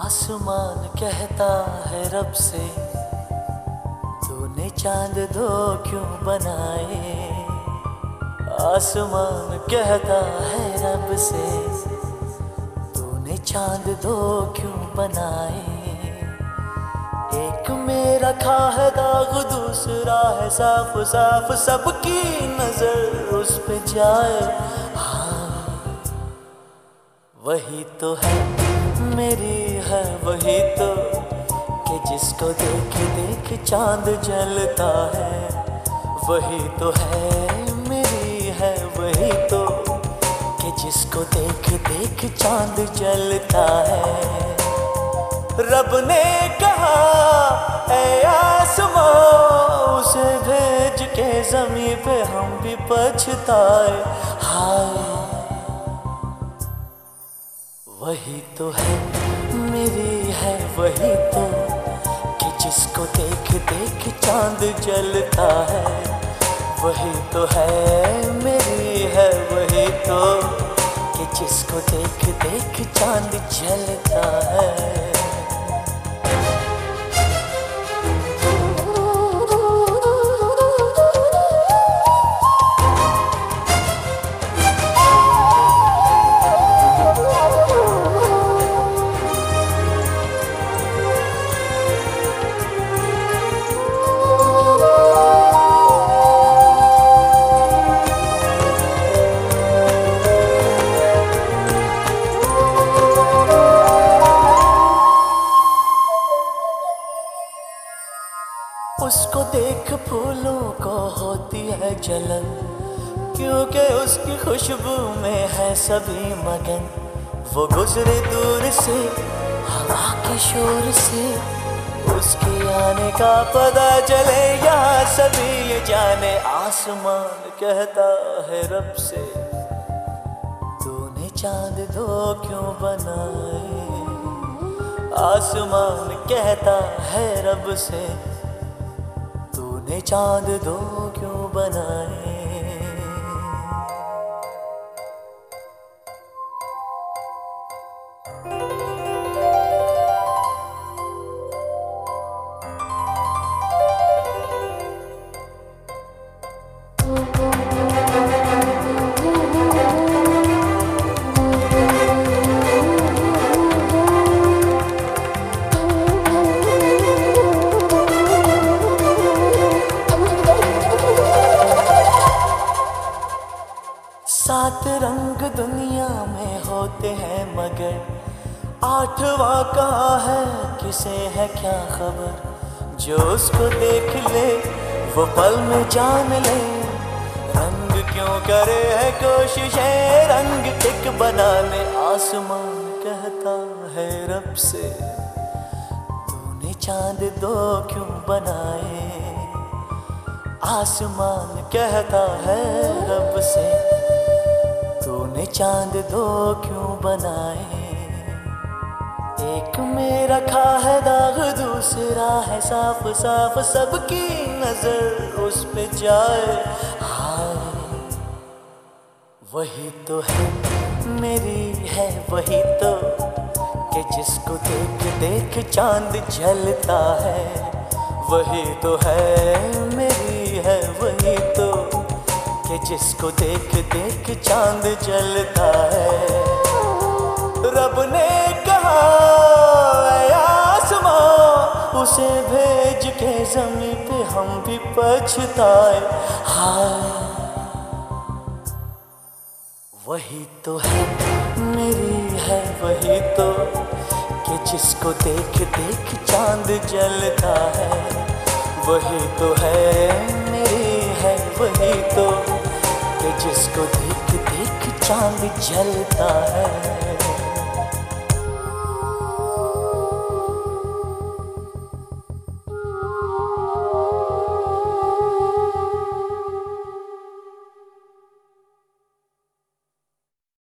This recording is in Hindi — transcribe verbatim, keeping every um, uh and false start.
आसमान कहता है रब से, तूने चांद दो क्यों बनाए। आसमान कहता है रब से, तूने चांद दो क्यों बनाए। एक में रखा है दाग, दूसरा है साफ साफ, सबकी नजर उस पे जाए। हाँ वही तो है मेरी है वही तो, कि जिसको देख देख चांद जलता है। वही तो है मेरी है वही तो, कि जिसको देख देख चांद जलता है। रब ने कहा ऐ आसमां, उसे भेज के ज़मीं पे हम भी पछताए। हाय वही तो है मेरी है वही तो, कि जिसको देख देख चांद जलता है। वही तो है मेरी है वही तो, कि जिसको देख देख चांद जलता है। उसको देख फूलों को होती है जलन, क्योंकि उसकी खुशबू में है सभी मगन। वो गुजरे दूर से हवा के शोर से, उसके आने का पता चले यहाँ सभी ये जाने। आसमान कहता है रब से, तूने चांद दो क्यों बनाए। आसमान कहता है रब से, तूने चांद दो क्यों बनाए। सात रंग दुनिया में होते हैं मगर आठवां कहाँ है किसे है क्या खबर। जो उसको देख ले वो पल में जान ले, रंग क्यों करे है कोशिशें रंग एक बनाने। आसमान कहता है रब से, तूने चांद दो क्यों बनाए। आसमान कहता है रब से, तूने चांद दो क्यों बनाए। एक में रखा है दाग, दूसरा है साफ साफ, सबकी नजर उस पे जाए। हाय वही तो है मेरी है वही तो, कि जिसको देख देख चांद जलता है। वही तो है मेरी है वही तो, कि जिसको देख देख चांद जलता है। रब ने कहा ऐ आसमां, उसे भेज के ज़मीं पे हम भी पछताए। हाय वही तो है मेरी है वही तो, कि जिसको देख देख चांद जलता है। वही तो है मेरी है वही तो, कि जिसको देख देख चांद जलता है।